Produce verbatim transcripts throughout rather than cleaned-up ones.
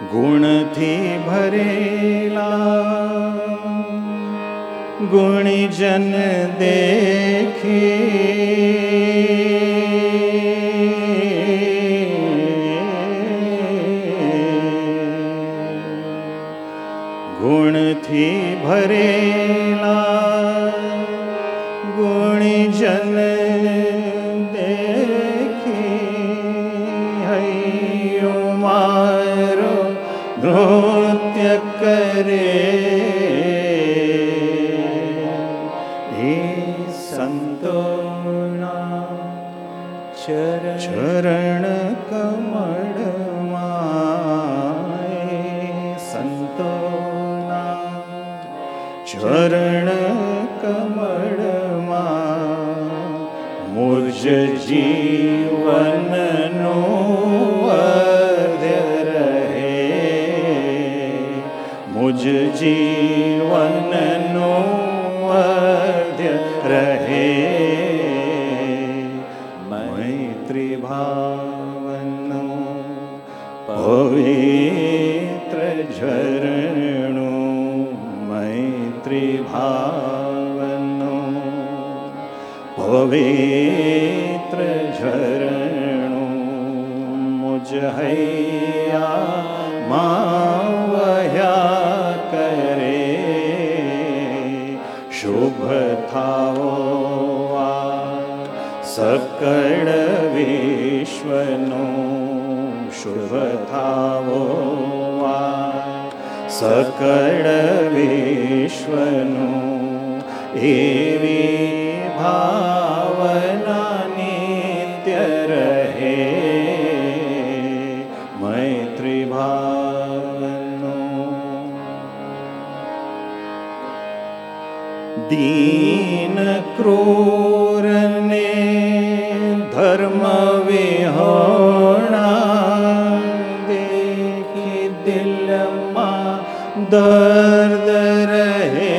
ગુણથી ભરેલા ગુણજન દેખે, ગુણથી ભરેલા ગુણજન દેખે, હૈયો મારો નૃત્ય કરે, હે સંતોના ચરણ કમળમાં, સંતોના ચરણ કમળમાં મુજ જીવનનો અધ્ય રહે, મુજ જીવનનો અધ્ય રહે, મૈત્રી ભાવનો પવિત્ર ઝરણું, મૈત્રી ભાવનો પવિત્ર ઝરણું મુજ હૈયામાં વહ્યા કરે, શુભ થાવો આ સકળ વિશ્વનો, શુભ થાવો આ સકળ વિશ્વનું, એવી ભાવના નિત્ય રહે, મૈત્રી ભાવનો. દીન ક્રૂરને ધર્મ વિહોણા દેખી દિલમાં દર્દ રહે,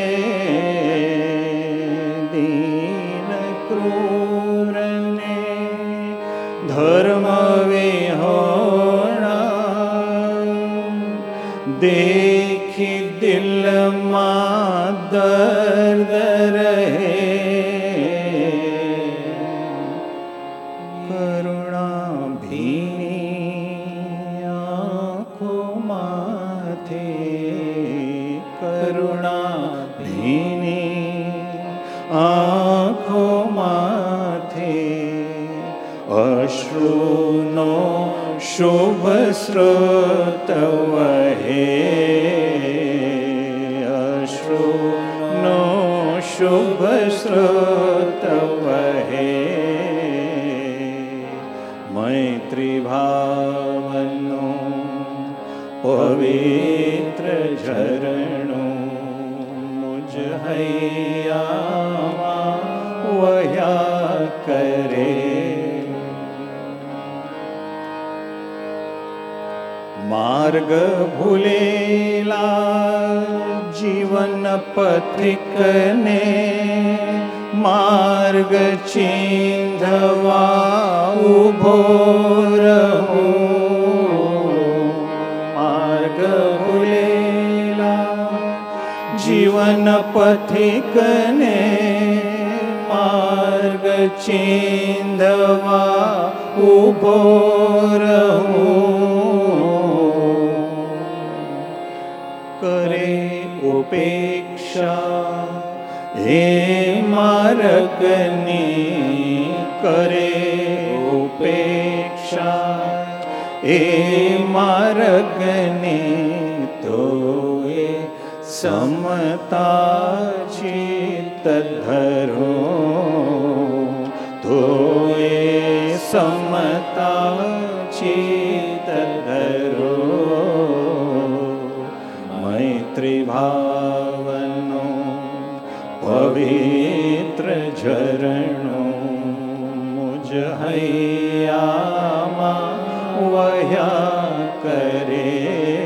દીન ક્રૂરને ધર્મ વિહોણા દેખી દિલમાં દર્દ રહે, કરુણા ભીની આંખોમાંથી, કરુણા ભીની આંખોમાંથી અશ્રુનો શુભ સ્રોત વહે, અશ્રુનો શુભ સ્રોત વહે, મૈત્રી ભાવનો પવિત્ર ઝરણું મુજ હૈયામાં વહ્યા કરે, માર્ગ ભૂલેલા જીવન પથિકને માર્ગ ચીંધવા ઉભો રહું, માર્ગ ભૂલેલા જીવન પથિકને માર્ગ ચીંધવા ઉભો રહું, કરે ઉપેક્ષા હે માર્ગની, કરે ઉપેક્ષા હે માર્ગની, તો એ સમતા ચિત્ત ધરો, તો એ સમતા ચિત્ત ધરો, મૈત્રી ભાવનો પવિત્ર ઝરણું મુજ હૈયામાં વહ્યા કરે,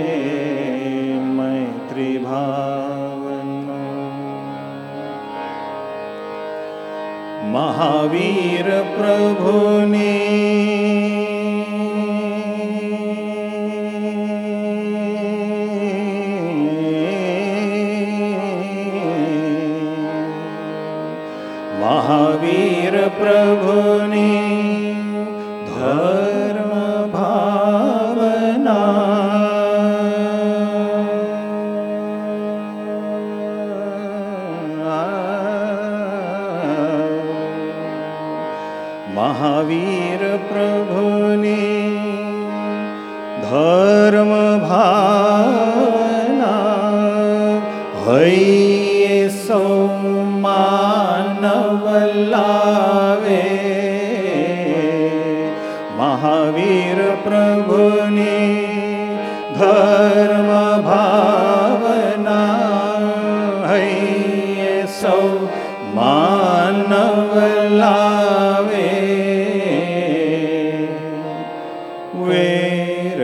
મૈત્રી ભાવનો. મહાવીર પ્રભુની મહાવીર પ્રભુની ધર્મ ભાવના હૈયે સૌ માનવ લાવે. મહાવીર પ્રભુની ધર્મ ભાવના હૈયે સૌ માનવ લાવે. વેર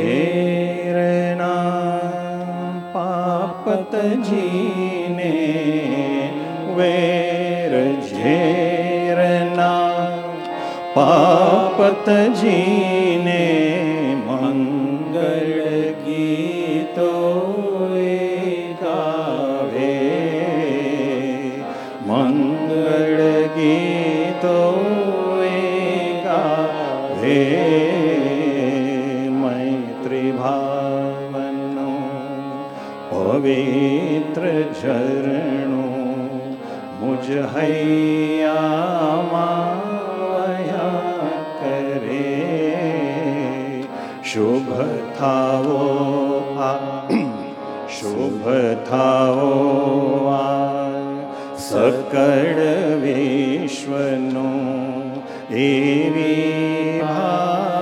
ઝેરના પાપતજીને વેર ઝેરના પાપતજીને મંગળ ગીતો ગાવે. મંગળ ગીતો ગાવે. મૈત્રી ભાવનો પવિત્ર ઝરણો મુજ હૈયામાં વહ્યા કરે. શુભ થાવો આ શુભ થાવો આ સકળ વિશ્વનો એવી